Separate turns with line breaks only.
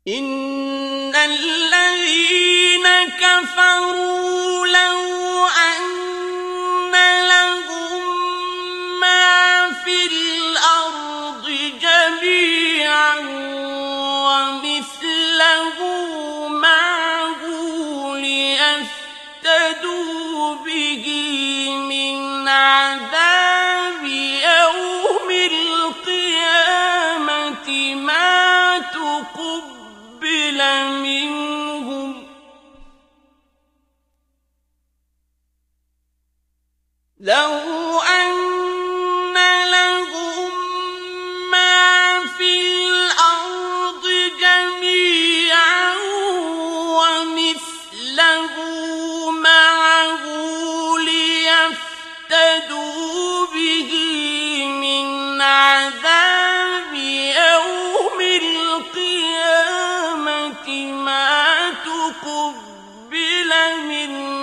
إن الذين كفروا لو أن لهم ما في الأرض جميعا ومثله معه ليفتدوا به من عذاب يوم القيامة ما تقبل منهم لو أن لهم ما في الأرض جميعا ومثله معه ليفتدوا به من عذاب يوم القيامة ما تقبل منهم